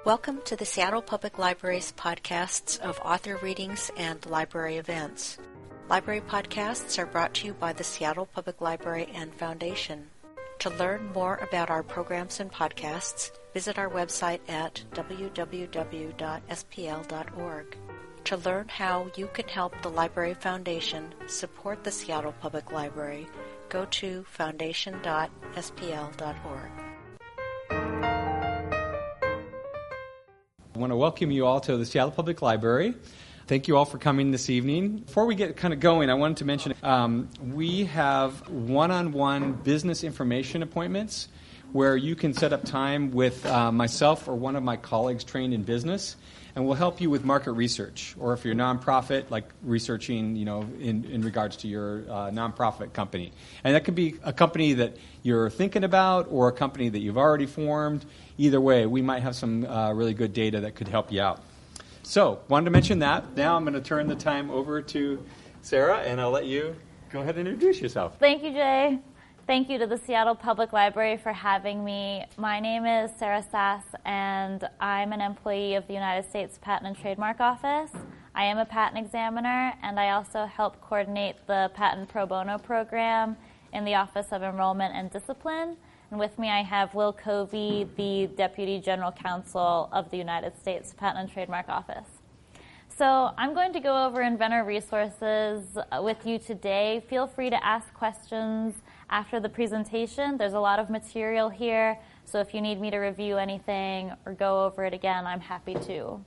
Welcome to the Seattle Public Library's podcasts of author readings and library events. Library podcasts are brought to you by the Seattle Public Library and Foundation. To learn more about our programs and podcasts, visit our website at www.spl.org. To learn how you can help the Library Foundation support the Seattle Public Library, go to foundation.spl.org. I want to welcome you all to the Seattle Public Library. Thank you all for coming this evening. Before we get kind of going, I wanted to mention we have one-on-one business information appointments where you can set up time with myself or one of my colleagues trained in business, and we'll help you with market research, or if you're a nonprofit, like researching, in regards to your nonprofit company. And that could be a company that you're thinking about or a company that you've already formed. Either way, we might have some really good data that could help you out. So, wanted to mention that. Now I'm going to turn the time over to Sarah, and I'll let you go ahead and introduce yourself. Thank you, Jay. Thank you to the Seattle Public Library for having me. My name is Sarah Sass, and I'm an employee of the United States Patent and Trademark Office. I am a patent examiner, and I also help coordinate the Patent Pro Bono program in the Office of Enrollment and Discipline. And with me, I have Will Covey, the Deputy General Counsel of the United States Patent and Trademark Office. So I'm going to go over inventor resources with you today. Feel free to ask questions after the presentation. There's a lot of material here, so if you need me to review anything or go over it again, I'm happy to.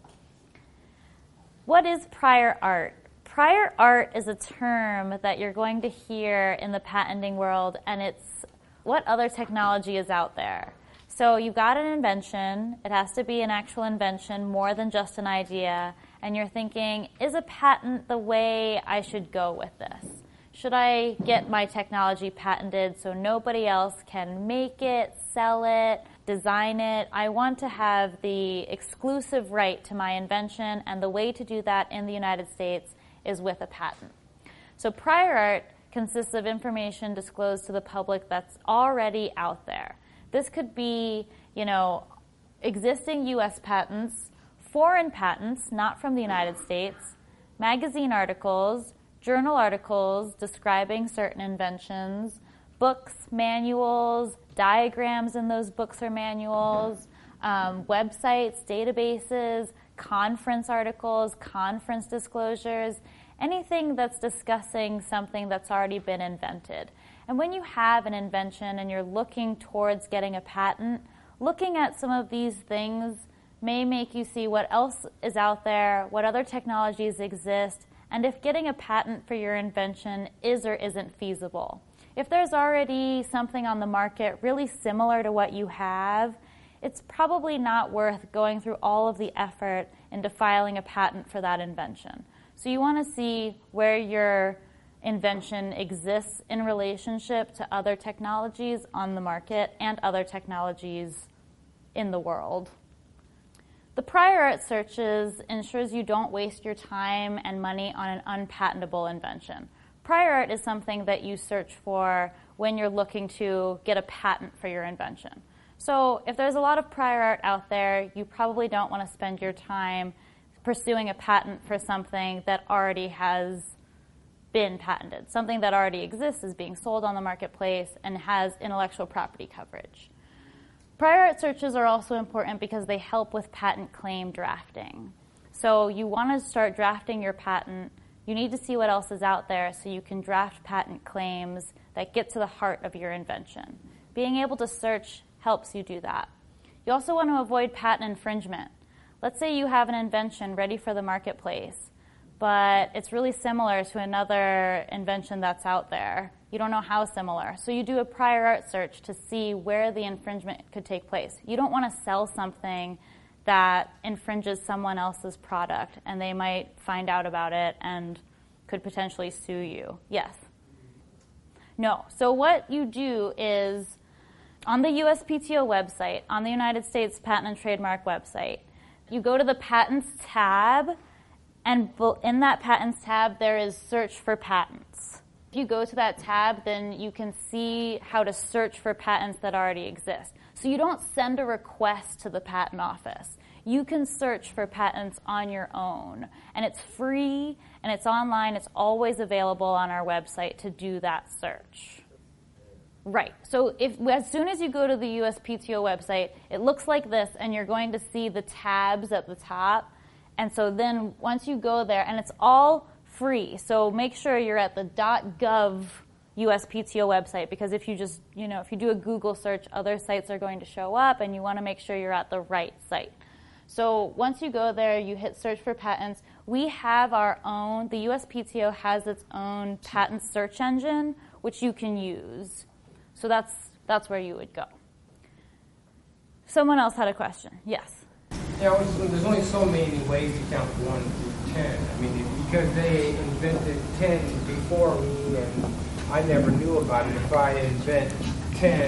What is prior art? Prior art is a term that you're going to hear in the patenting world, and it's what other technology is out there. So you've got an invention. It has to be an actual invention, more than just an idea. And you're thinking, is a patent the way I should go with this? Should I get my technology patented so nobody else can make it, sell it, design it? I want to have the exclusive right to my invention, and the way to do that in the United States is with a patent. So prior art consists of information disclosed to the public that's already out there. This could be, existing U.S. patents, foreign patents, not from the United States, magazine articles, journal articles describing certain inventions, books, manuals, diagrams in those books or manuals, websites, databases, conference articles, conference disclosures, anything that's discussing something that's already been invented. And when you have an invention and you're looking towards getting a patent, looking at some of these things may make you see what else is out there, what other technologies exist, and if getting a patent for your invention is or isn't feasible. If there's already something on the market really similar to what you have, it's probably not worth going through all of the effort into filing a patent for that invention. So you want to see where your invention exists in relationship to other technologies on the market and other technologies in the world. The prior art searches ensures you don't waste your time and money on an unpatentable invention. Prior art is something that you search for when you're looking to get a patent for your invention. So if there's a lot of prior art out there, you probably don't want to spend your time pursuing a patent for something that already has been patented. Something that already exists is being sold on the marketplace and has intellectual property coverage. Prior art searches are also important because they help with patent claim drafting. So you want to start drafting your patent. You need to see what else is out there so you can draft patent claims that get to the heart of your invention. Being able to search helps you do that. You also want to avoid patent infringement. Let's say you have an invention ready for the marketplace, but it's really similar to another invention that's out there. You don't know how similar. So you do a prior art search to see where the infringement could take place. You don't want to sell something that infringes someone else's product, and they might find out about it and could potentially sue you. Yes? No. So what you do is, on the USPTO website, on the United States Patent and Trademark website, you go to the Patents tab, and in that Patents tab, there is Search for Patents. If you go to that tab, then you can see how to search for patents that already exist. So you don't send a request to the patent office. you can search for patents on your own. And it's free, and it's online. It's always available on our website to do that search. Right. So as soon as you go to the USPTO website, it looks like this, and you're going to see the tabs at the top. And so then once you go there, and it's all free, so make sure you're at the .gov USPTO website, because if you just, if you do a Google search, other sites are going to show up, and you want to make sure you're at the right site. So once you go there, you hit search for patents. We have our own, the USPTO has its own patent search engine, which you can use. So that's where you would go. Someone else had a question. Yes. Yeah, there's only so many ways to count 1 through 10. I mean, because they invented 10 before me and I never knew about it, if I invent 10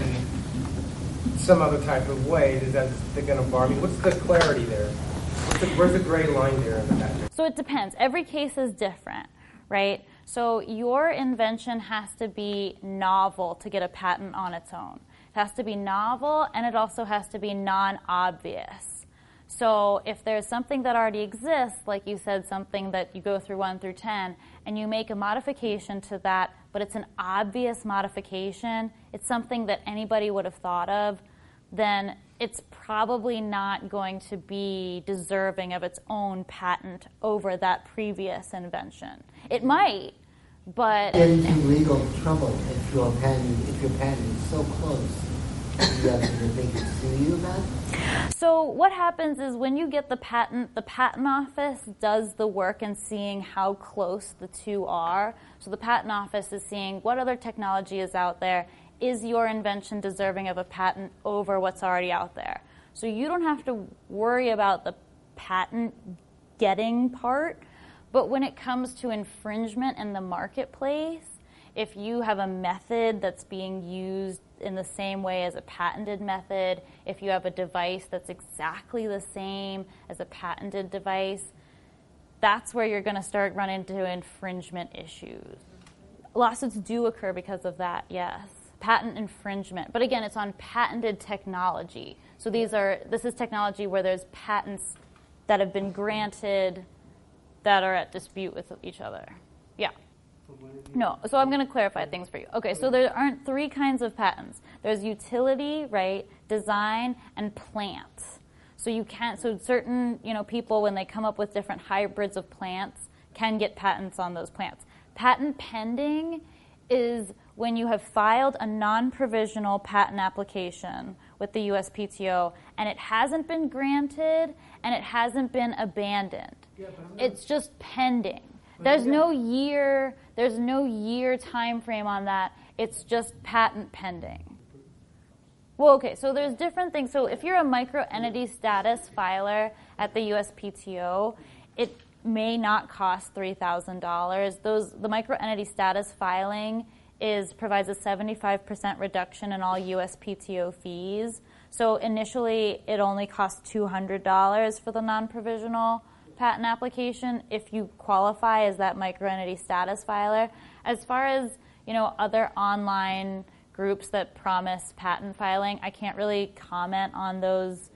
some other type of way, they're going to bar me? What's the clarity there? Where's the gray line there in the patent? So it depends. Every case is different, right? So your invention has to be novel to get a patent on its own. It has to be novel, and it also has to be non-obvious. So if there's something that already exists, like you said, something that you go through 1 through 10, and you make a modification to that, but it's an obvious modification, it's something that anybody would have thought of, then it's probably not going to be deserving of its own patent over that previous invention. It might, but... Get into legal trouble if your patent is so close that they can sue you about it? So what happens is when you get the patent office does the work in seeing how close the two are. So the patent office is seeing what other technology is out there. Is your invention deserving of a patent over what's already out there? So you don't have to worry about the patent getting part, but when it comes to infringement in the marketplace, if you have a method that's being used in the same way as a patented method, if you have a device that's exactly the same as a patented device, that's where you're going to start running into infringement issues. Lawsuits do occur because of that, yes. Patent infringement. But again, it's on patented technology. So this is technology where there's patents that have been granted that are at dispute with each other. Yeah. No, so I'm going to clarify things for you. Okay, so there aren't 3 kinds of patents. There's utility, right, design, and plant. So certain, people, when they come up with different hybrids of plants, can get patents on those plants. Patent pending is when you have filed a non-provisional patent application with the USPTO and it hasn't been granted and it hasn't been abandoned. It's just pending. There's no year time frame on that. It's just patent pending. Well, okay, so there's different things. So if you're a microentity status filer at the USPTO, it may not cost $3,000. The microentity status filing provides a 75% reduction in all USPTO fees. So initially, it only costs $200 for the non-provisional patent application if you qualify as that microentity status filer. As far as other online groups that promise patent filing, I can't really comment on those.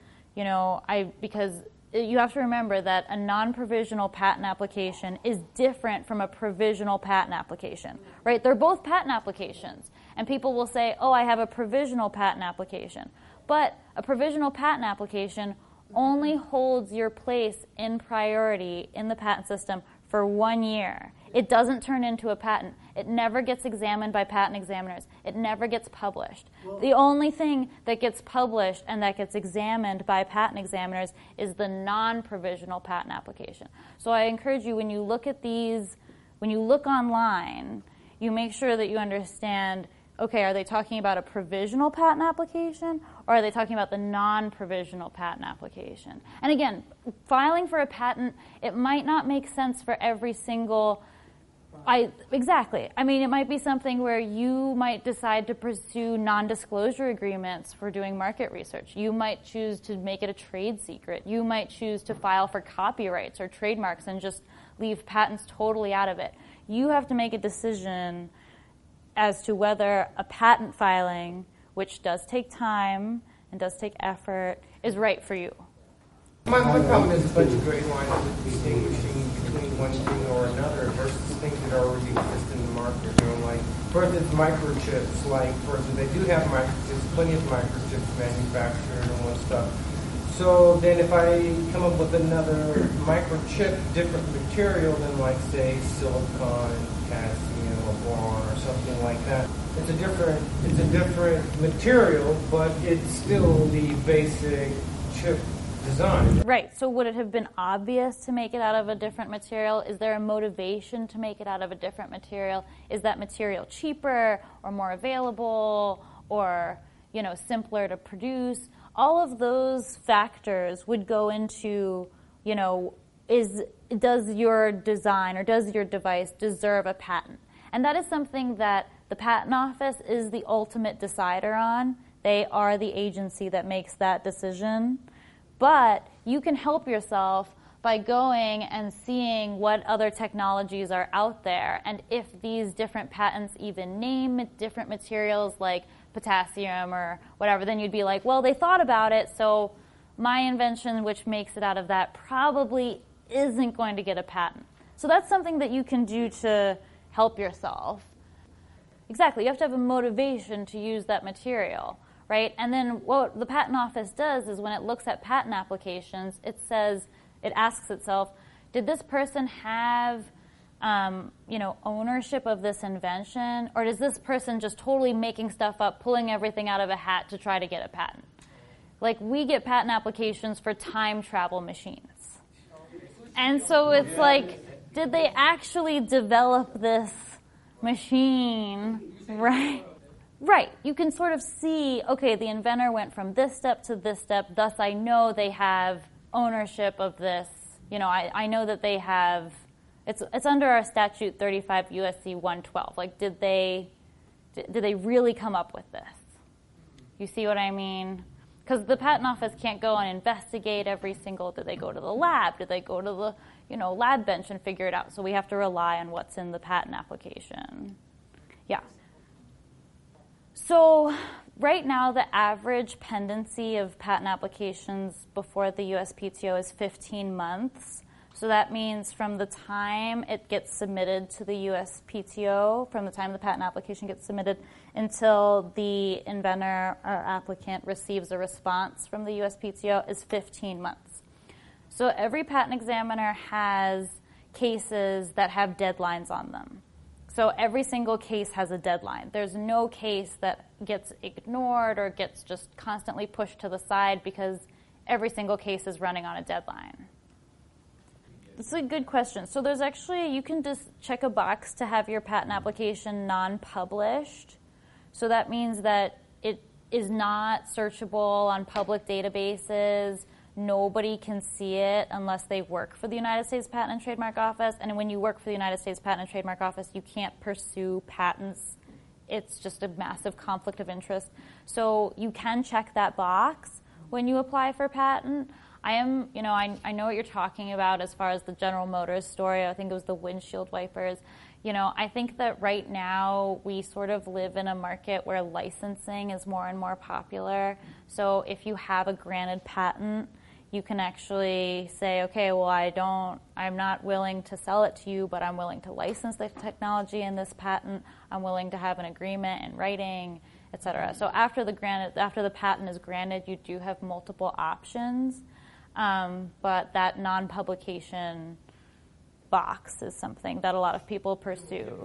Because you have to remember that a non-provisional patent application is different from a provisional patent application, right? They're both patent applications. And people will say, oh, I have a provisional patent application. But a provisional patent application only holds your place in priority in the patent system for 1 year. It doesn't turn into a patent. It never gets examined by patent examiners. It never gets published. The only thing that gets published and that gets examined by patent examiners is the non-provisional patent application. So I encourage you, when you look at these, when you look online, you make sure that you understand, okay, are they talking about a provisional patent application or are they talking about the non-provisional patent application? And again, filing for a patent, it might not make sense for every single... Exactly. I mean, it might be something where you might decide to pursue non-disclosure agreements for doing market research. You might choose to make it a trade secret. You might choose to file for copyrights or trademarks and just leave patents totally out of it. You have to make a decision as to whether a patent filing, which does take time and does take effort, is right for you. My comment is a bunch of gray lines distinguishing between one thing or another versus things that already exist in the market. Like, for instance, microchips. Like, for instance, they do have microchips, plenty of microchips manufactured and all that stuff. So then if I come up with another microchip, different material than, like, say, silicon, potassium, or boron, or something like that, it's a different material, but it's still the basic chip design. Right. So would it have been obvious to make it out of a different material? Is there a motivation to make it out of a different material? Is that material cheaper or more available or, simpler to produce? All of those factors would go into, does your design or does your device deserve a patent? And that is something that the Patent Office is the ultimate decider on. They are the agency that makes that decision. But you can help yourself by going and seeing what other technologies are out there, and if these different patents even name different materials like potassium or whatever, then you'd be like, well, they thought about it, so my invention, which makes it out of that, probably isn't going to get a patent. So that's something that you can do to help yourself. Exactly, you have to have a motivation to use that material. Right? And then what the Patent Office does is when it looks at patent applications, it asks itself, did this person have, ownership of this invention? Or is this person just totally making stuff up, pulling everything out of a hat to try to get a patent? Like, we get patent applications for time travel machines. And so it's like, did they actually develop this machine, right? Right. You can sort of see, okay, the inventor went from this step to this step, thus I know they have ownership of this. I know that they have, it's under our statute 35 USC 112. Like, did they really come up with this? You see what I mean? Because the Patent Office can't go and investigate every single, did they go to the lab? Did they go to the, lab bench and figure it out? So we have to rely on what's in the patent application. Yeah. So right now, the average pendency of patent applications before the USPTO is 15 months. So that means from the time it gets submitted to the USPTO, from the time the patent application gets submitted until the inventor or applicant receives a response from the USPTO is 15 months. So every patent examiner has cases that have deadlines on them. So every single case has a deadline. There's no case that gets ignored or gets just constantly pushed to the side because every single case is running on a deadline. This is a good question. So there's actually, you can just check a box to have your patent application non-published. So that means that it is not searchable on public databases. Nobody can see it unless they work for the United States Patent and Trademark Office. And when you work for the United States Patent and Trademark Office, you can't pursue patents. It's just a massive conflict of interest. So you can check that box when you apply for patent. I know what you're talking about as far as the General Motors story. I think it was the windshield wipers. I think that right now we sort of live in a market where licensing is more and more popular. So if you have a granted patent, you can actually say, okay, well, I'm not willing to sell it to you, but I'm willing to license the technology in this patent. I'm willing to have an agreement in writing, et cetera. So after the patent is granted, you do have multiple options, but that non-publication box is something that a lot of people pursue.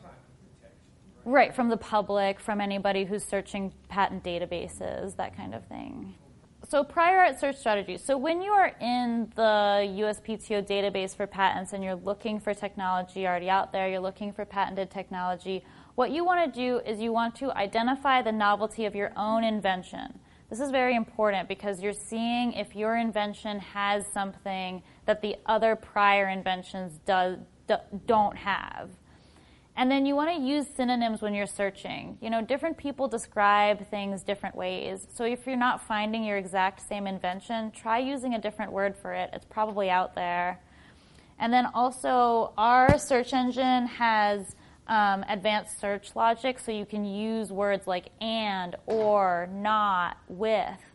Right, from the public, from anybody who's searching patent databases, that kind of thing. So prior art search strategies. So when you are in the USPTO database for patents and you're looking for technology already out there, you're looking for patented technology, what you want to do is you want to identify the novelty of your own invention. This is very important because you're seeing if your invention has something that the other prior inventions don't have. And then you want to use synonyms when you're searching. Different people describe things different ways. So if you're not finding your exact same invention, try using a different word for it. It's probably out there. And then also, our search engine has advanced search logic, so you can use words like and, or, not, with.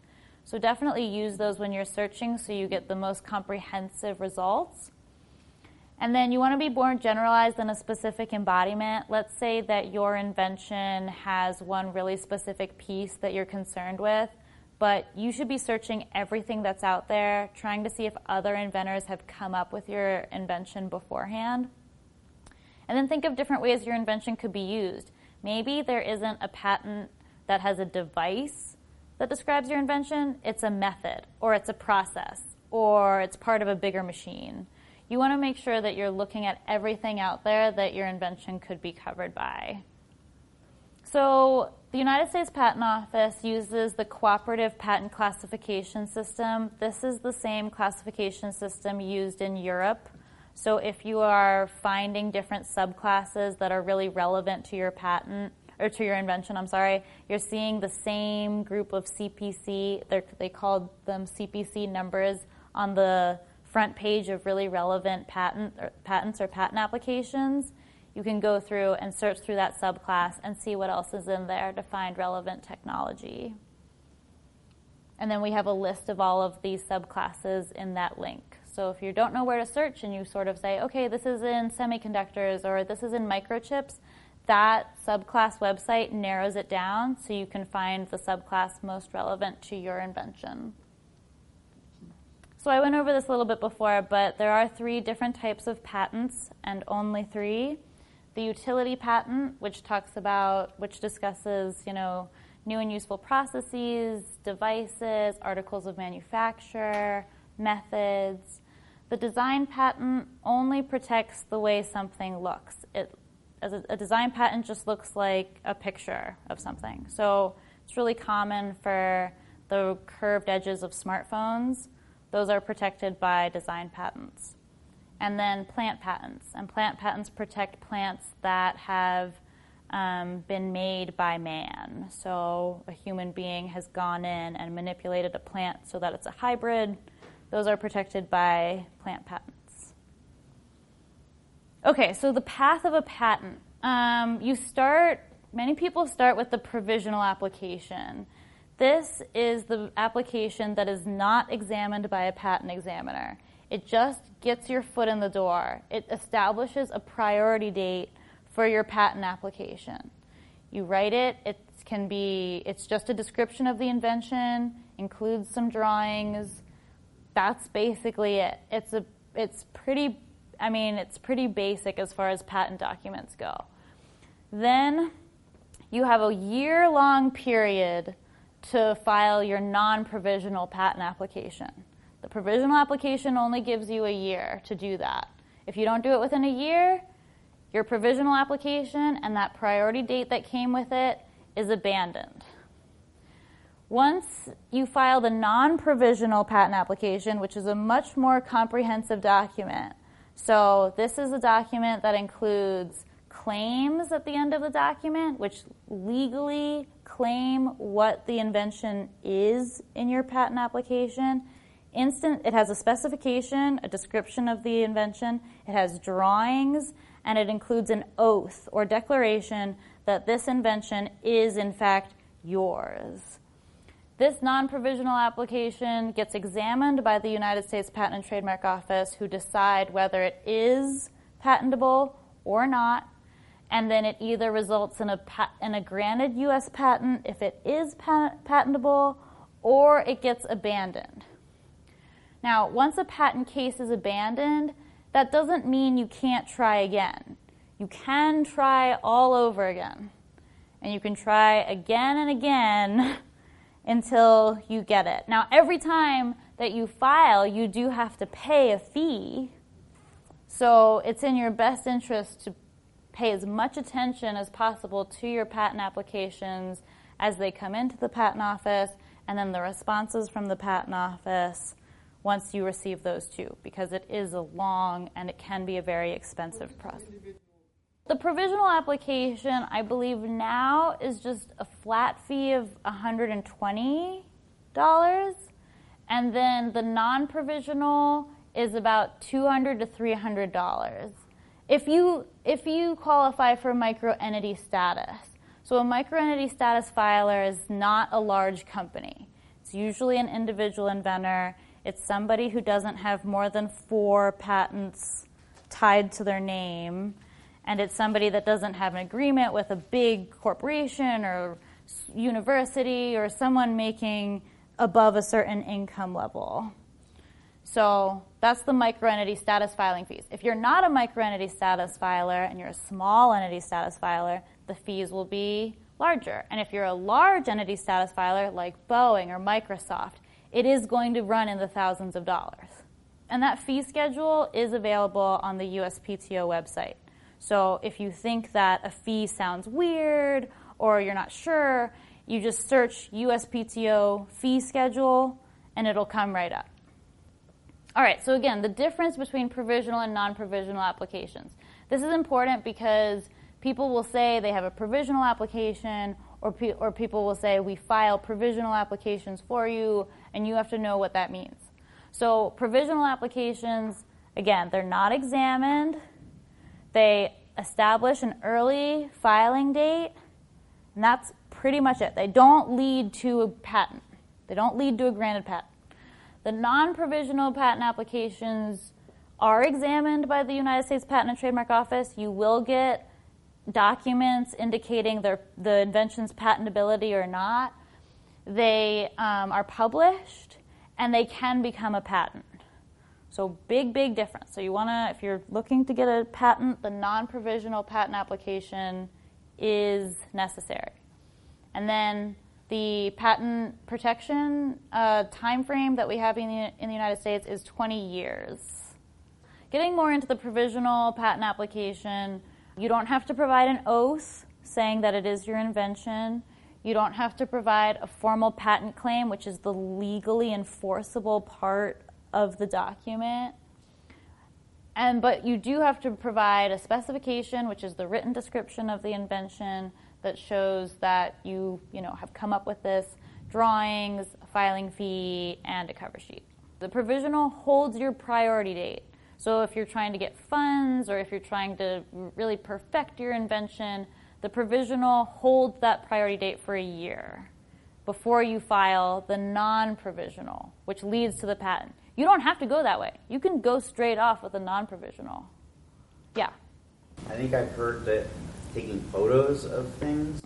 So definitely use those when you're searching so you get the most comprehensive results. And then you want to be more generalized than a specific embodiment. Let's say that your invention has one really specific piece that you're concerned with, but you should be searching everything that's out there, trying to see if other inventors have come up with your invention beforehand. And then think of different ways your invention could be used. Maybe there isn't a patent that has a device that describes your invention. It's a method, or it's a process, or it's part of a bigger machine. You want to make sure that you're looking at everything out there that your invention could be covered by. So the United States Patent Office uses the Cooperative Patent Classification System. This is the same classification system used in Europe. So if you are finding different subclasses that are really relevant to your patent, or to your invention, you're seeing the same group of CPC, they called them CPC numbers, on the front page of really relevant patents or patent applications. You can go through and search through that subclass and see what else is in there to find relevant technology. And then we have a list of all of these subclasses in that link. So if you don't know where to search and you sort of say, okay, this is in semiconductors or this is in microchips, that subclass website narrows it down so you can find the subclass most relevant to your invention. So I went over this a little bit before, but there are 3 different types of patents, and only 3. The utility patent, which discusses, new and useful processes, devices, articles of manufacture, methods. The design patent only protects the way something looks. A design patent just looks like a picture of something. So it's really common for the curved edges of smartphones. Those are protected by design patents. And then plant patents. And plant patents protect plants that have been made by man. So a human being has gone in and manipulated a plant so that it's a hybrid. Those are protected by plant patents. Okay, so the path of a patent. Many people start with the provisional application. This is the application that is not examined by a patent examiner. It just gets your foot in the door. It establishes a priority date for your patent application. You write it. It's just a description of the invention, includes some drawings. That's basically it. It's pretty basic as far as patent documents go. Then you have a year-long period to file your non-provisional patent application. The provisional application only gives you a year to do that. If you don't do it within a year, your provisional application and that priority date that came with it is abandoned. Once you file the non-provisional patent application, which is a much more comprehensive document, so this is a document that includes claims at the end of the document, which legally claim what the invention is in your patent application. It has a specification, a description of the invention, it has drawings, and it includes an oath or declaration that this invention is in fact yours. This non-provisional application gets examined by the United States Patent and Trademark Office, who decide whether it is patentable or not, and then it either results in a granted U.S. patent if it is patentable, or it gets abandoned. Now, once a patent case is abandoned, that doesn't mean you can't try again. You can try all over again, and you can try again and again until you get it. Now, every time that you file, you do have to pay a fee. So it's in your best interest to pay as much attention as possible to your patent applications as they come into the patent office, and then the responses from the patent office once you receive those too, because it is a long and it can be a very expensive process. The provisional application, I believe now, is just a flat fee of $120, and then the non-provisional is about $200 to $300. If you qualify for microentity status. So a microentity status filer is not a large company. It's usually an individual inventor. It's somebody who doesn't have more than 4 patents tied to their name, and it's somebody that doesn't have an agreement with a big corporation or university or someone making above a certain income level. So that's the microentity status filing fees. If you're not a microentity status filer and you're a small entity status filer, the fees will be larger. And if you're a large entity status filer like Boeing or Microsoft, it is going to run in the thousands of dollars. And that fee schedule is available on the USPTO website. So if you think that a fee sounds weird or you're not sure, you just search USPTO fee schedule and it'll come right up. All right, so again, the difference between provisional and non-provisional applications. This is important because people will say they have a provisional application, or people will say we file provisional applications for you, and you have to know what that means. So provisional applications, again, they're not examined. They establish an early filing date, and that's pretty much it. They don't lead to a patent. They don't lead to a granted patent. The non-provisional patent applications are examined by the United States Patent and Trademark Office. You will get documents indicating the invention's patentability or not. They are published, and they can become a patent. So big, big difference. So you want to, if you're looking to get a patent, the non-provisional patent application is necessary. And then the patent protection time frame that we have in the United States is 20 years. Getting more into the provisional patent application, you don't have to provide an oath saying that it is your invention. You don't have to provide a formal patent claim, which is the legally enforceable part of the document. But you do have to provide a specification, which is the written description of the invention that shows that you have come up with this, drawings, a filing fee, and a cover sheet. The provisional holds your priority date. So if you're trying to get funds or if you're trying to really perfect your invention, the provisional holds that priority date for a year before you file the non-provisional, which leads to the patent. You don't have to go that way. You can go straight off with a non-provisional. Yeah. I think I've heard that taking photos of things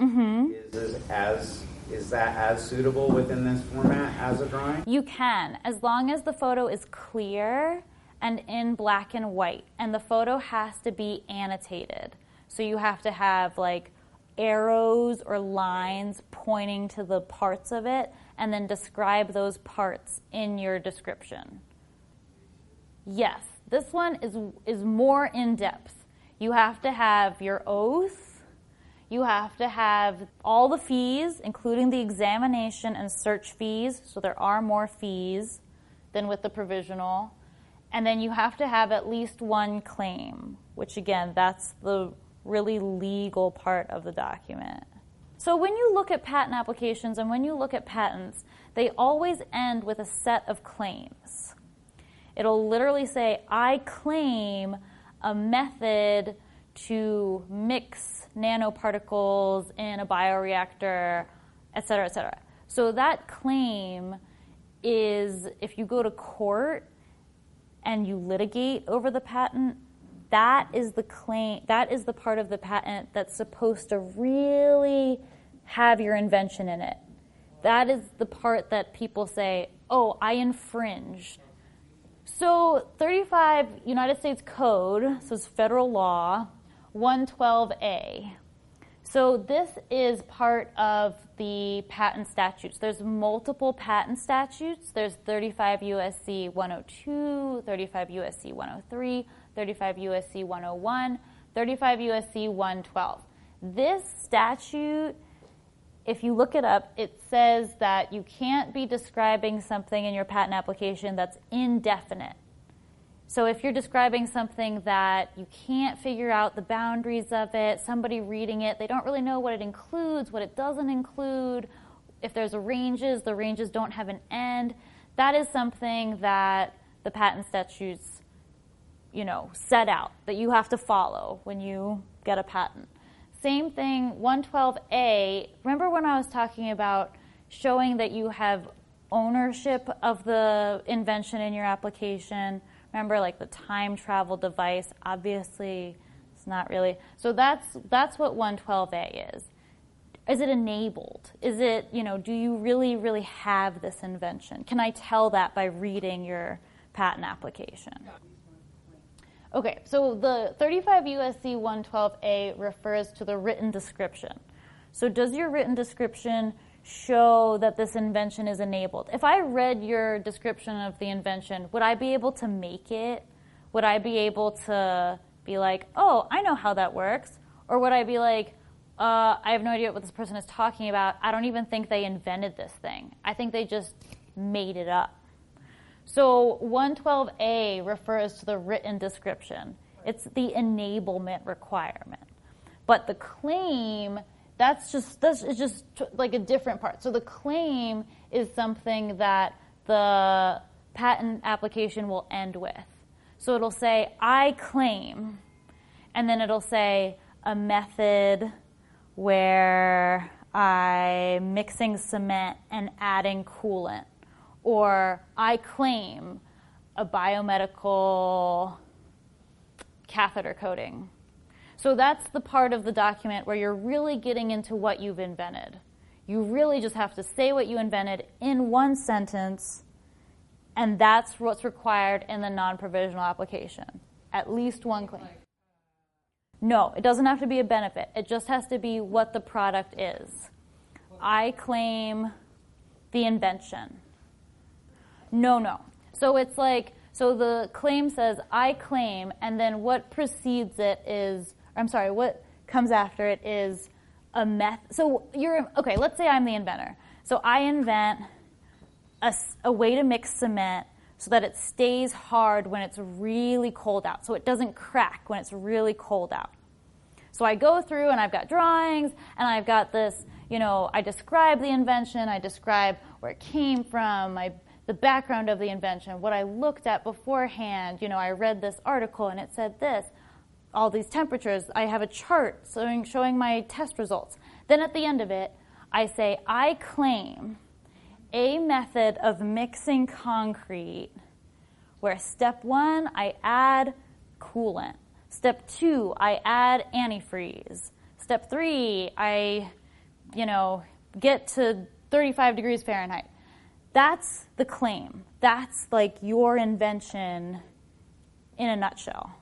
is that as suitable within this format as a drawing? You can, as long as the photo is clear and in black and white, and the photo has to be annotated. So you have to have like arrows or lines pointing to the parts of it, and then describe those parts in your description. Yes, this one is more in-depth. You have to have your oath. You have to have all the fees, including the examination and search fees. So there are more fees than with the provisional. And then you have to have at least one claim, which again, that's the really legal part of the document. So when you look at patent applications and when you look at patents, they always end with a set of claims. It'll literally say, I claim a method to mix nanoparticles in a bioreactor, et cetera, et cetera. So that claim is, if you go to court and you litigate over the patent, that is the claim, that is the part of the patent that's supposed to really have your invention in it. That is the part that people say, oh, I infringed. So 35 United States Code, so it's federal law, 112A. So this is part of the patent statutes. There's multiple patent statutes. There's 35 U.S.C. 102, 35 U.S.C. 103, 35 U.S.C. 101, 35 U.S.C. 112. This statute, if you look it up, it says that you can't be describing something in your patent application that's indefinite. So if you're describing something that you can't figure out the boundaries of it, somebody reading it, they don't really know what it includes, what it doesn't include. If there's the ranges don't have an end. That is something that the patent statutes, set out, that you have to follow when you get a patent. Same thing, 112A, remember when I was talking about showing that you have ownership of the invention in your application. Remember, like the time travel device, obviously it's not really. So that's what 112A is. Is it enabled? Is it, do you really, really have this invention? Can I tell that by reading your patent application? Okay, so the 35 U.S.C. 112A refers to the written description. So does your written description show that this invention is enabled? If I read your description of the invention, would I be able to make it? Would I be able to be like, oh, I know how that works? Or would I be like, I have no idea what this person is talking about. I don't even think they invented this thing. I think they just made it up. So 112A refers to the written description. It's the enablement requirement. But the claim, that's just like a different part. So the claim is something that the patent application will end with. So it'll say, I claim, and then it'll say a method where I'm mixing cement and adding coolant. Or I claim a biomedical catheter coating. So that's the part of the document where you're really getting into what you've invented. You really just have to say what you invented in one sentence, and that's what's required in the non-provisional application. At least one claim. No, it doesn't have to be a benefit. It just has to be what the product is. I claim the invention. No. So it's like, so the claim says, I claim, and then what precedes it is, what comes after it is a method. So okay, let's say I'm the inventor. So I invent a way to mix cement so that it stays hard when it's really cold out, so it doesn't crack when it's really cold out. So I go through and I've got drawings, and I've got this, I describe the invention, I describe where it came from, the background of the invention, what I looked at beforehand. I read this article and it said this, all these temperatures. I have a chart showing my test results. Then at the end of it, I say, I claim a method of mixing concrete where step 1, I add coolant. Step 2, I add antifreeze. Step 3, I, get to 35 degrees Fahrenheit. That's the claim. That's like your invention in a nutshell.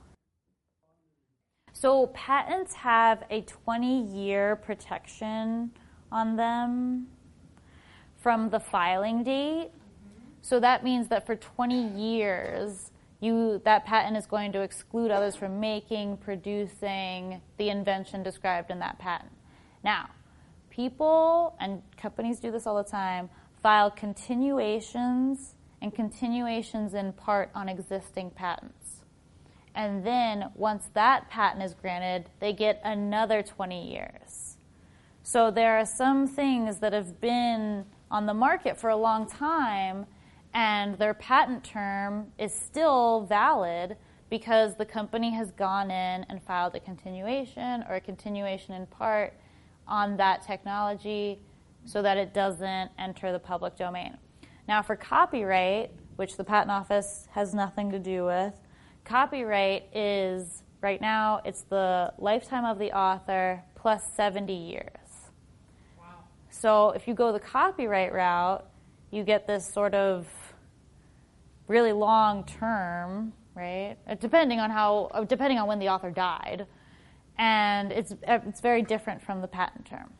So patents have a 20-year protection on them from the filing date. So that means that for 20 years, that patent is going to exclude others from making, producing the invention described in that patent. Now, people and companies do this all the time, file continuations and continuations in part on existing patents. And then once that patent is granted, they get another 20 years. So there are some things that have been on the market for a long time, and their patent term is still valid because the company has gone in and filed a continuation or a continuation in part on that technology so that it doesn't enter the public domain. Now for copyright, which the Patent Office has nothing to do with, copyright is, right now, it's the lifetime of the author plus 70 years. Wow. So if you go the copyright route, you get this sort of really long term, right? Depending on when the author died. And it's very different from the patent term.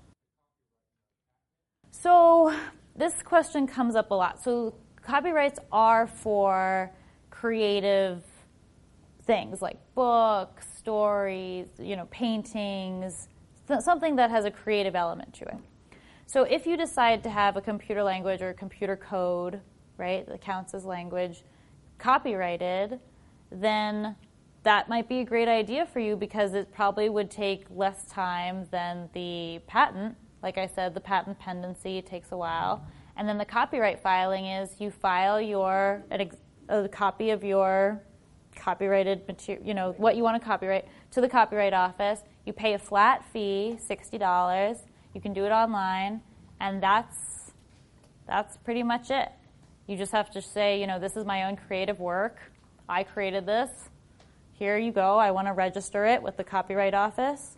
So this question comes up a lot. So copyrights are for creative things like books, stories, paintings, something that has a creative element to it. So if you decide to have a computer language or a computer code, right, that counts as language, copyrighted, then that might be a great idea for you because it probably would take less time than the patent. Like I said, the patent pendency takes a while. And then the copyright filing is you file a copy of your copyrighted material, what you want to copyright, to the Copyright Office. You pay a flat fee, $60. You can do it online, and that's That's pretty much it. You just have to say, this is my own creative work. I created this. Here you go. I want to register it with the Copyright Office.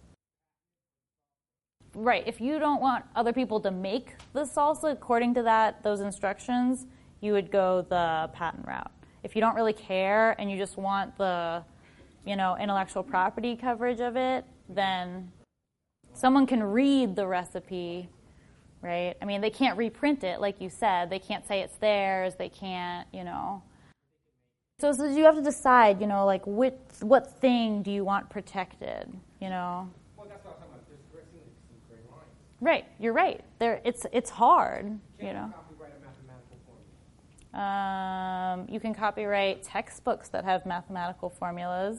Right. If you don't want other people to make the salsa according to those instructions, you would go the patent route. If you don't really care and you just want the, intellectual property coverage of it, then someone can read the recipe, right? I mean, they can't reprint it, like you said. They can't say it's theirs. They can't, So you have to decide, what thing do you want protected, Well, that's what I'm talking about. There's some gray lines. Right, you're right. It's hard, Can you copyright a mathematical formula? You can copyright textbooks that have mathematical formulas.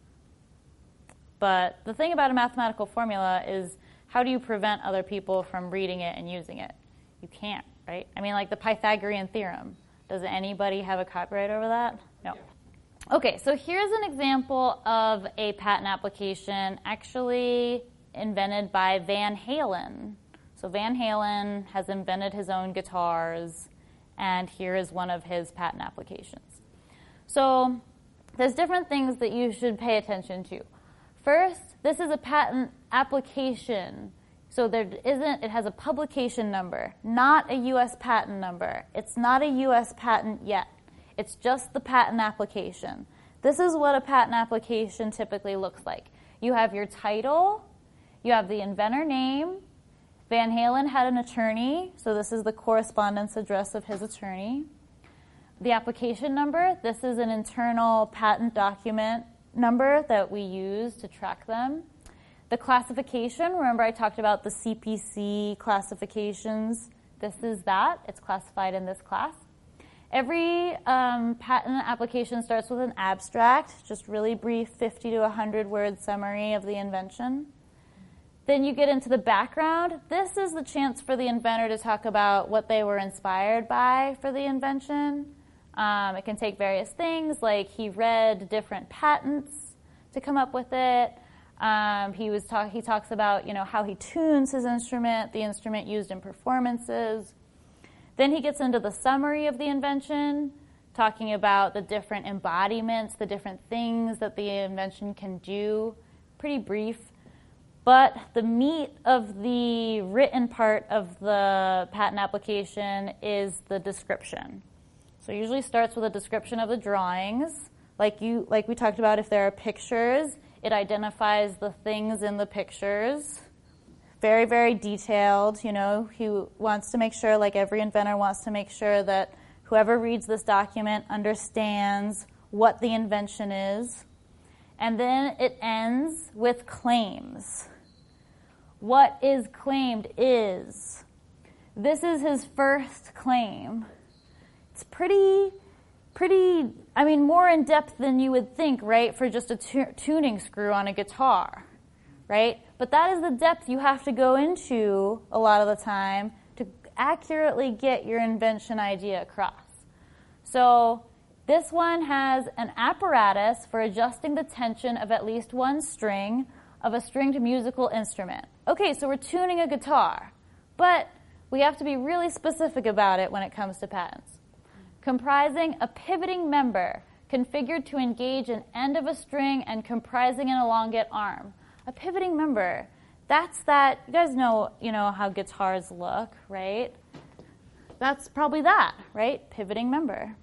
But the thing about a mathematical formula is, how do you prevent other people from reading it and using it? You can't, right? I mean, like the Pythagorean theorem. Does anybody have a copyright over that? No. Yeah. Okay, so here's an example of a patent application actually invented by Van Halen. So Van Halen has invented his own guitars, and here is one of his patent applications. So there's different things that you should pay attention to. First, this is a patent application. So it has a publication number, not a U.S. patent number. It's not a U.S. patent yet. It's just the patent application. This is what a patent application typically looks like. You have your title, you have the inventor name. Van Halen had an attorney, so this is the correspondence address of his attorney. The application number, this is an internal patent document number that we use to track them. The classification, remember I talked about the CPC classifications. This is that. It's classified in this class. Every patent application starts with an abstract, just really brief 50 to 100 word summary of the invention. Then you get into the background. This is the chance for the inventor to talk about what they were inspired by for the invention. It can take various things, like he read different patents to come up with it. He talks about how he tunes his instrument, the instrument used in performances. Then he gets into the summary of the invention, talking about the different embodiments, the different things that the invention can do. Pretty brief. But the meat of the written part of the patent application is the description. So it usually starts with a description of the drawings. Like we talked about, if there are pictures, it identifies the things in the pictures. Very, very detailed. He wants to make sure, like every inventor wants to make sure that whoever reads this document understands what the invention is. And then it ends with claims. What is claimed is. This is his first claim. It's pretty, more in depth than you would think, right, for just a tuning screw on a guitar, right? But that is the depth you have to go into a lot of the time to accurately get your invention idea across. So this one has an apparatus for adjusting the tension of at least one string of a stringed musical instrument. Okay, so we're tuning a guitar, but we have to be really specific about it when it comes to patents. Comprising a pivoting member configured to engage an end of a string and comprising an elongate arm. A pivoting member, that's that, you guys know how guitars look, right? That's probably that, right? Pivoting member.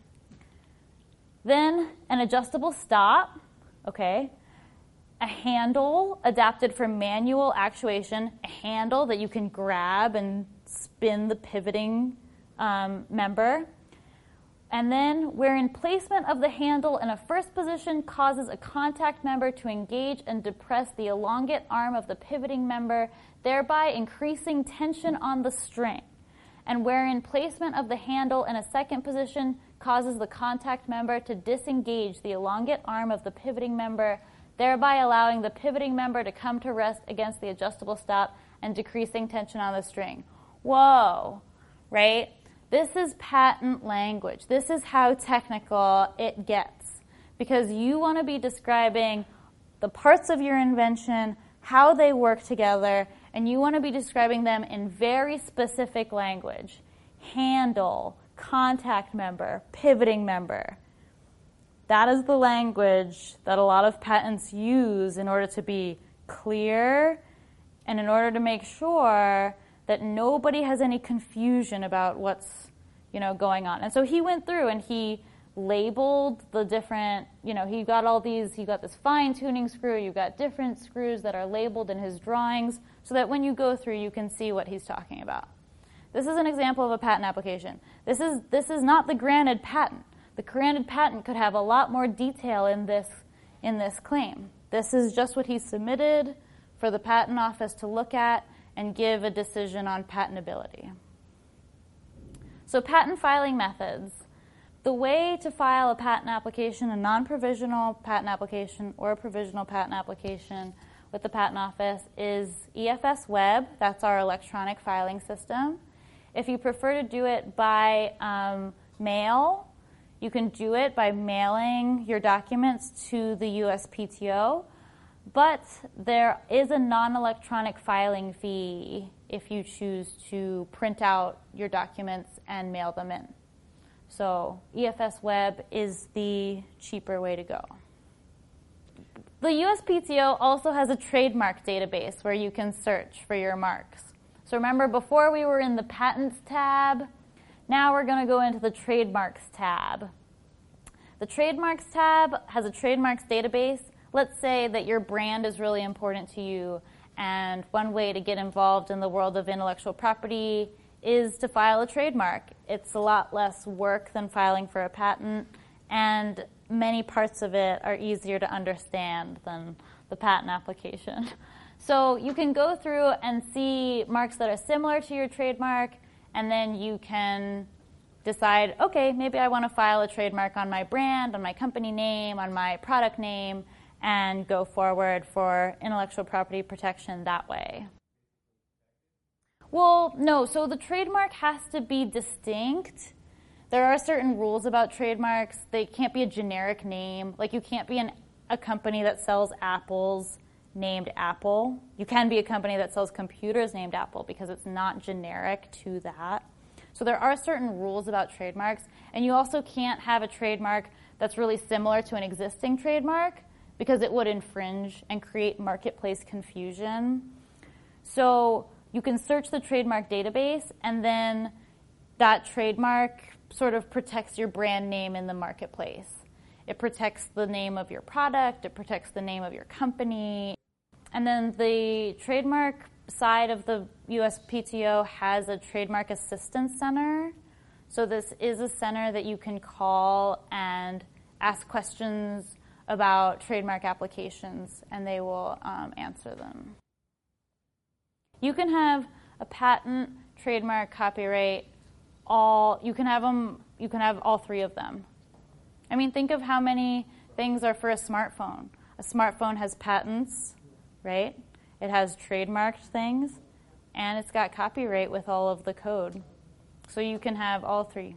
Then an adjustable stop, okay? A handle adapted for manual actuation, a handle that you can grab and spin the pivoting member. And then wherein placement of the handle in a first position causes a contact member to engage and depress the elongate arm of the pivoting member, thereby increasing tension on the string. And wherein placement of the handle in a second position causes the contact member to disengage the elongate arm of the pivoting member, thereby allowing the pivoting member to come to rest against the adjustable stop and decreasing tension on the string. Whoa, right? This is patent language. This is how technical it gets. Because you want to be describing the parts of your invention, how they work together, and you want to be describing them in very specific language. handle, contact member, pivoting member. That is the language that a lot of patents use in order to be clear and in order to make sure that nobody has any confusion about what's, going on. And so he went through and he labeled the different, he got this fine-tuning screw, you've got different screws that are labeled in his drawings so that when you go through, you can see what he's talking about. This is an example of a patent application. This is not the granted patent. The granted patent could have a lot more detail in this claim. This is just what he submitted for the patent office to look at and give a decision on patentability. So patent filing methods. The way to file a patent application, a non-provisional patent application or a provisional patent application with the patent office is EFS Web. That's our electronic filing system. If you prefer to do it by mail, you can do it by mailing your documents to the USPTO, but there is a non-electronic filing fee if you choose to print out your documents and mail them in. So EFS Web is the cheaper way to go. The USPTO also has a trademark database where you can search for your marks. So remember, before we were in the Patents tab. Now we're going to go into the Trademarks tab. The Trademarks tab has a trademarks database. Let's say that your brand is really important to you, and one way to get involved in the world of intellectual property is to file a trademark. It's a lot less work than filing for a patent, and many parts of it are easier to understand than the patent application. So you can go through and see marks that are similar to your trademark, and then you can decide, okay, maybe I want to file a trademark on my brand, on my company name, on my product name, and go forward for intellectual property protection that way. Well, no, so the trademark has to be distinct. There are certain rules about trademarks. They can't be a generic name. Like, you can't be a company that sells apples named Apple. You can be a company that sells computers named Apple because it's not generic to that. So there are certain rules about trademarks, and you also can't have a trademark that's really similar to an existing trademark because it would infringe and create marketplace confusion. So you can search the trademark database, and then that trademark sort of protects your brand name in the marketplace. It protects the name of your product, it protects the name of your company. And then the trademark side of the USPTO has a trademark assistance center. So this is a center that you can call and ask questions about trademark applications, and they will answer them. You can have a patent, trademark, copyright, you can have all three of them. I mean, think of how many things are for a smartphone. A smartphone has patents, right? It has trademarked things, and it's got copyright with all of the code. So you can have all three.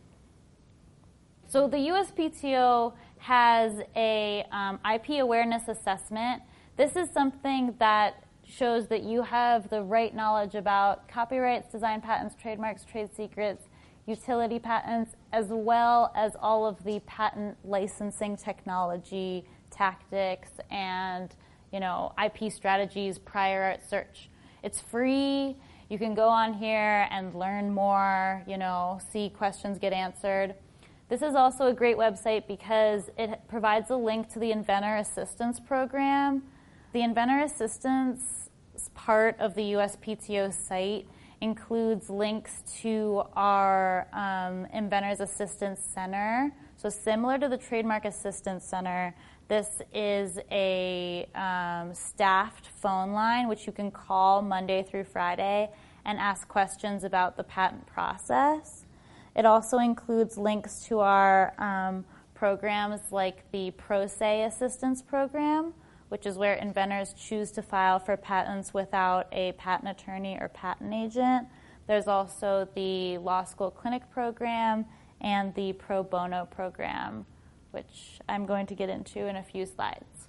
So the USPTO has a IP awareness assessment. This is something that shows that you have the right knowledge about copyrights, design patents, trademarks, trade secrets, utility patents, as well as all of the patent licensing technology, tactics, and IP strategies, prior art search. It's free. You can go on here and learn more, see questions get answered. This is also a great website because it provides a link to the Inventor Assistance Program. The Inventor Assistance part of the USPTO site includes links to our Inventors Assistance Center. So similar to the Trademark Assistance Center, this is a staffed phone line which you can call Monday through Friday and ask questions about the patent process. It also includes links to our programs like the Pro Se Assistance Program, which is where inventors choose to file for patents without a patent attorney or patent agent. There's also the Law School Clinic Program and the Pro Bono Program, which I'm going to get into in a few slides.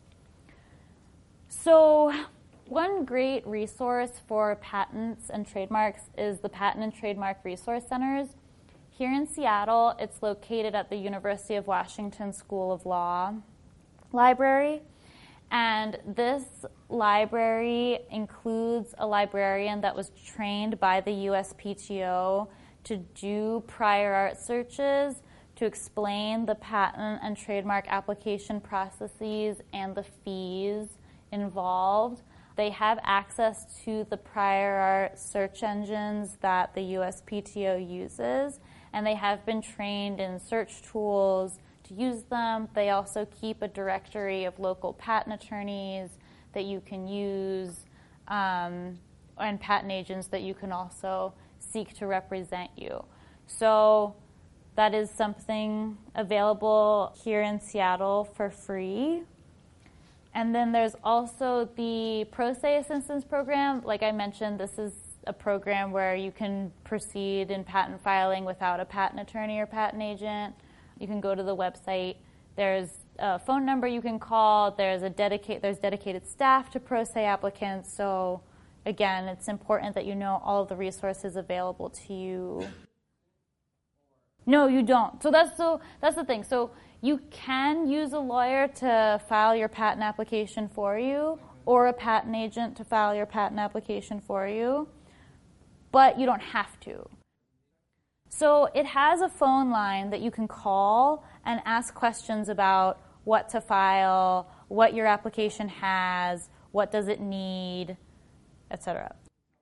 So one great resource for patents and trademarks is the Patent and Trademark Resource Centers. Here in Seattle, it's located at the University of Washington School of Law library. And this library includes a librarian that was trained by the USPTO to do prior art searches, to explain the patent and trademark application processes and the fees involved. They have access to the prior art search engines that the USPTO uses, and they have been trained in search tools to use them. They also keep a directory of local patent attorneys that you can use, and patent agents that you can also seek to represent you. So that is something available here in Seattle for free. And then there's also the Pro Se Assistance Program. Like I mentioned, this is a program where you can proceed in patent filing without a patent attorney or patent agent. You can go to the website. There's a phone number you can call. There's dedicated staff to pro se applicants. So again, it's important that you know all of the resources available to you. No, you don't. So that's the thing. So you can use a lawyer to file your patent application for you, or a patent agent to file your patent application for you, but you don't have to. So it has a phone line that you can call and ask questions about what to file, what your application has, what does it need, etc.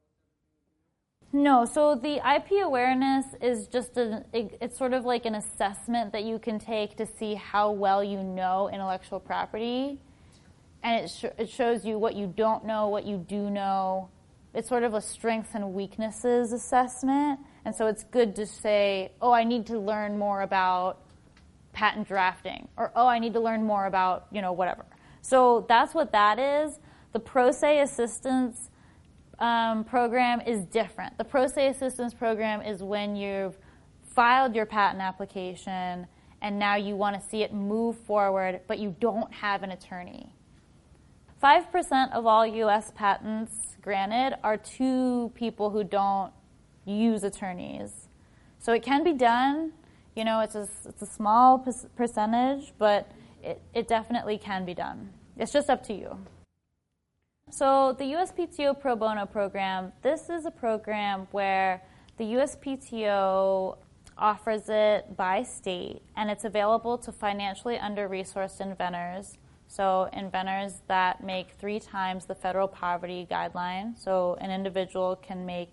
No, so the IP awareness is just it's sort of like an assessment that you can take to see how well you know intellectual property. And it shows you what you don't know, what you do know. It's sort of a strengths and weaknesses assessment. And so it's good to say, oh, I need to learn more about patent drafting, or oh, I need to learn more about, whatever. So that's what that is. The Pro Se Assistance program is different. The Pro Se Assistance program is when you've filed your patent application and now you want to see it move forward, but you don't have an attorney. 5% of all U.S. patents granted are to people who don't use attorneys. So it can be done. It's a small percentage, but it definitely can be done. It's just up to you. So the USPTO Pro Bono program, this is a program where the USPTO offers it by state, and it's available to financially under-resourced inventors. So inventors that make 3 times the federal poverty guideline. So an individual can make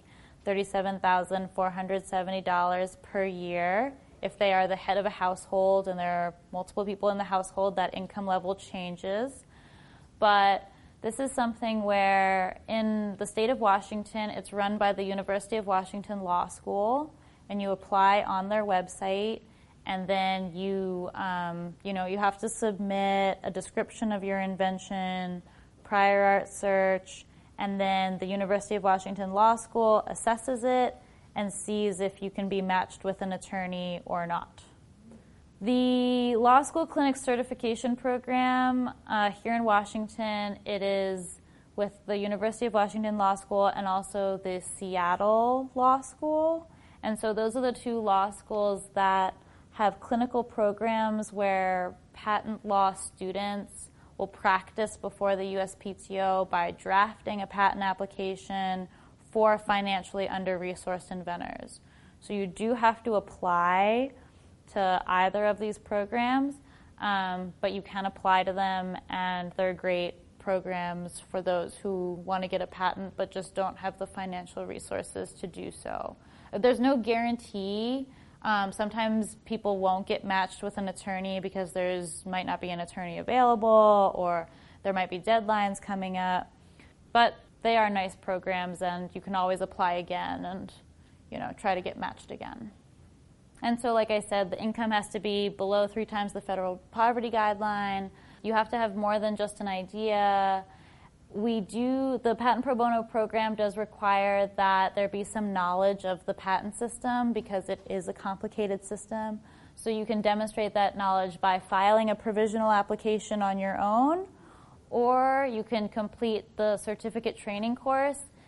$37,470 per year. If they are the head of a household and there are multiple people in the household, that income level changes. But this is something where in the state of Washington, it's run by the University of Washington Law School, and you apply on their website, and then you have to submit a description of your invention, prior art search, and then the University of Washington Law School assesses it and sees if you can be matched with an attorney or not. The Law School Clinic Certification Program here in Washington, it is with the University of Washington Law School and also the Seattle Law School. And so those are the 2 law schools that have clinical programs where patent law students will practice before the USPTO by drafting a patent application for financially under-resourced inventors. So you do have to apply to either of these programs, but you can apply to them, and they're great programs for those who want to get a patent but just don't have the financial resources to do so. There's no guarantee. Sometimes people won't get matched with an attorney because might not be an attorney available, or there might be deadlines coming up. But they are nice programs, and you can always apply again and try to get matched again. And so, like I said, the income has to be below 3 times the federal poverty guideline. You have to have more than just an idea. The Patent Pro Bono program does require that there be some knowledge of the patent system because it is a complicated system. So you can demonstrate that knowledge by filing a provisional application on your own, or you can complete the certificate training course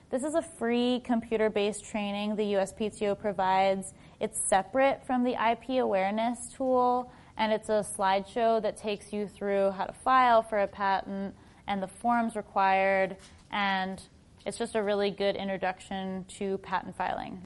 This is a free computer-based training the USPTO provides. It's separate from the IP awareness tool, and it's a slideshow that takes you through how to file for a patent and the forms required, and it's just a really good introduction to patent filing.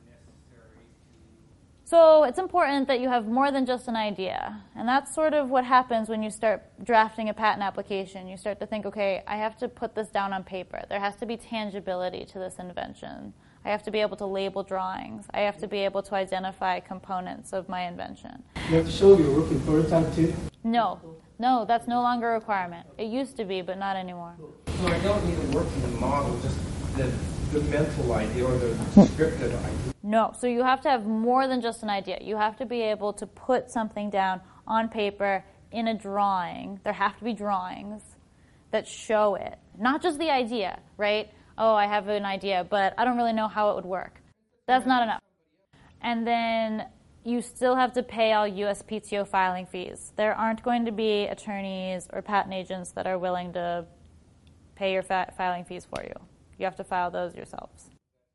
So it's important that you have more than just an idea. And that's sort of what happens when you start drafting a patent application. You start to think, okay, I have to put this down on paper. There has to be tangibility to this invention. I have to be able to label drawings. I have to be able to identify components of my invention. You have to show your working prototype too? No, that's no longer a requirement. It used to be, but not anymore. So I don't need a working model, just the mental idea or the scripted idea. No, so you have to have more than just an idea. You have to be able to put something down on paper in a drawing. There have to be drawings that show it, not just the idea, right? Oh, I have an idea, but I don't really know how it would work. That's not enough. And then you still have to pay all USPTO filing fees. There aren't going to be attorneys or patent agents that are willing to pay your filing fees for you. You have to file those yourselves.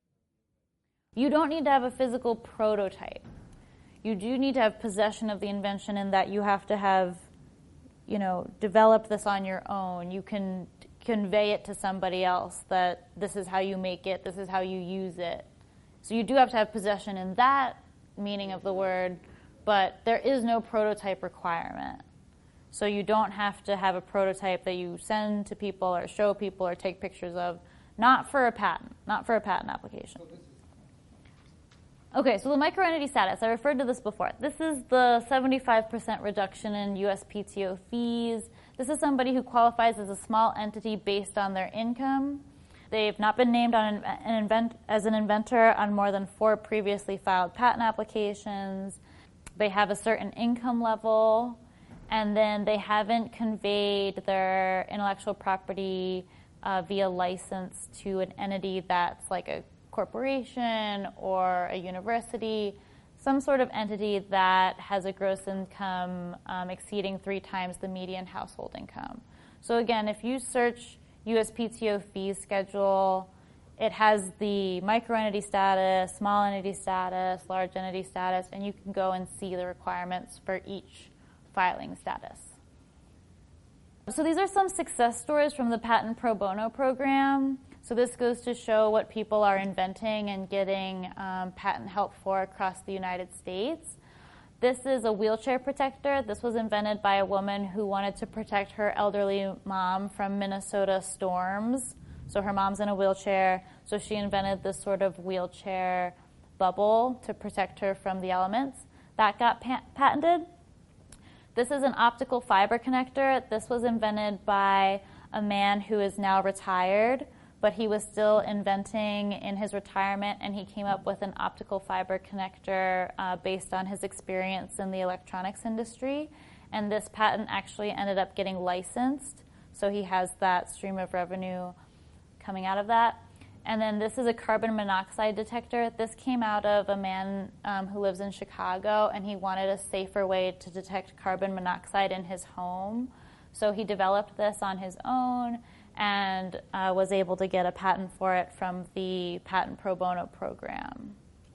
You don't need to have a physical prototype. You do need to have possession of the invention in that you have to have, developed this on your own. You can convey it to somebody else that this is how you make it, this is how you use it. So you do have to have possession in that meaning of the word, but there is no prototype requirement. So you don't have to have a prototype that you send to people or show people or take pictures of, not for a patent application. Okay, so the microentity status, I referred to this before. This is the 75% reduction in USPTO fees. This is somebody who qualifies as a small entity based on their income. They've not been named as an inventor on more than 4 previously filed patent applications. They have a certain income level, and then they haven't conveyed their intellectual property via license to an entity that's like a corporation or a university, some sort of entity that has a gross income exceeding 3 times the median household income. So again, if you search USPTO fees schedule, it has the microentity status, small entity status, large entity status, and you can go and see the requirements for each filing status. So these are some success stories from the Patent Pro Bono program. So this goes to show what people are inventing and getting patent help for across the United States. This is a wheelchair protector. This was invented by a woman who wanted to protect her elderly mom from Minnesota storms. So her mom's in a wheelchair, so she invented this sort of wheelchair bubble to protect her from the elements. That got patented. This is an optical fiber connector. This was invented by a man who is now retired, but he was still inventing in his retirement, and he came up with an optical fiber connector based on his experience in the electronics industry. And this patent actually ended up getting licensed, so he has that stream of revenue coming out of that. And then this is a carbon monoxide detector. This came out of a man who lives in Chicago, and he wanted a safer way to detect carbon monoxide in his home. So he developed this on his own and was able to get a patent for it from the Patent Pro Bono program.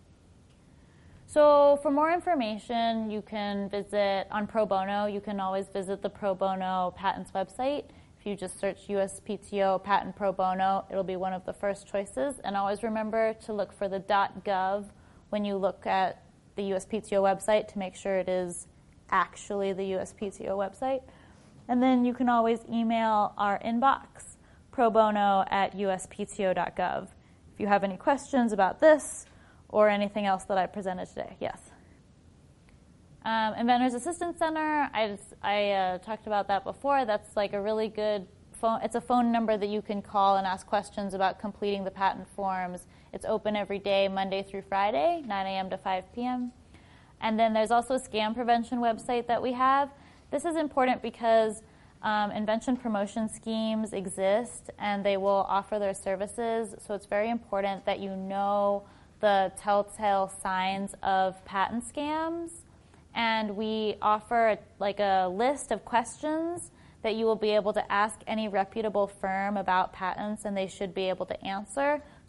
So for more information, you can visit on Pro Bono. You can always visit the Pro Bono Patents website. If you just search USPTO Patent Pro Bono, it'll be one of the first choices. And always remember to look for the .gov when you look at the USPTO website to make sure it is actually the USPTO website. And then you can always email our inbox, probono@uspto.gov. If you have any questions about this or anything else that I presented today. Yes? Inventors Assistance Center, I talked about that before. That's like a really good phone. It's a phone number that you can call and ask questions about completing the patent forms. It's open every day, Monday through Friday, 9 a.m. to 5 p.m. And then there's also a scam prevention website that we have. This is important because invention promotion schemes exist and they will offer their services. So it's very important that you know the telltale signs of patent scams. And we offer a list of questions that you will be able to ask any reputable firm about patents, and they should be able to answer.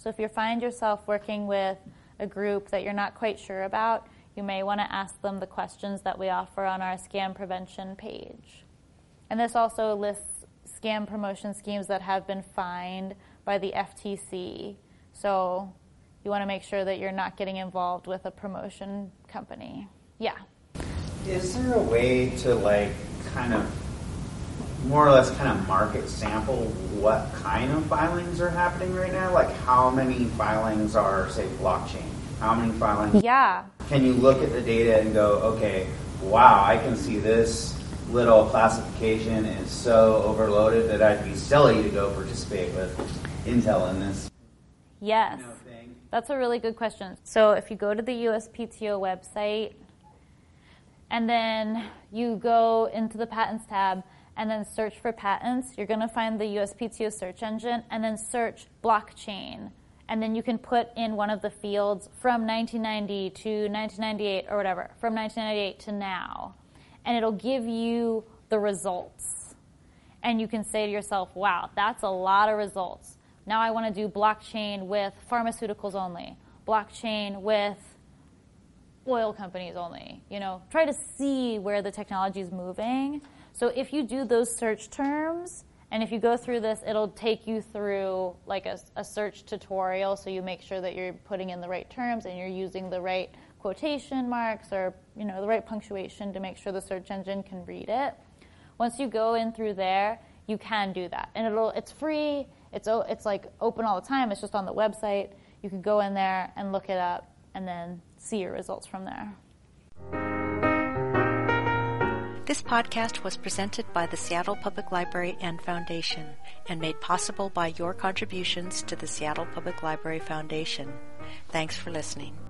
So if you find yourself working with a group that you're not quite sure about, you may want to ask them the questions that we offer on our scam prevention page. And this also lists scam promotion schemes that have been fined by the FTC. So you want to make sure that you're not getting involved with a promotion company. Yeah. Is there a way to kind of more or less kind of market sample what kind of filings are happening right now? Like how many filings are, say, blockchain? How many filings? Yeah. Can you look at the data and go, okay, wow, I can see this little classification is so overloaded that I'd be silly to go participate with Intel in this? Yes. Thing? That's a really good question. So if you go to the USPTO website and then you go into the patents tab and then search for patents, you're going to find the USPTO search engine and then search blockchain. And then you can put in one of the fields from 1990 to 1998 or whatever, from 1998 to now. And it'll give you the results. And you can say to yourself, wow, that's a lot of results. Now I want to do blockchain with pharmaceuticals only, blockchain with oil companies only. Try to see where the technology is moving. So if you do those search terms, and if you go through this, it'll take you through like a search tutorial, so you make sure that you're putting in the right terms and you're using the right quotation marks or the right punctuation to make sure the search engine can read it. Once you go in through there, you can do that, and it's free. It's like open all the time. It's just on the website. You can go in there and look it up, and then see your results from there. This podcast was presented by the Seattle Public Library and Foundation and made possible by your contributions to the Seattle Public Library Foundation. Thanks for listening.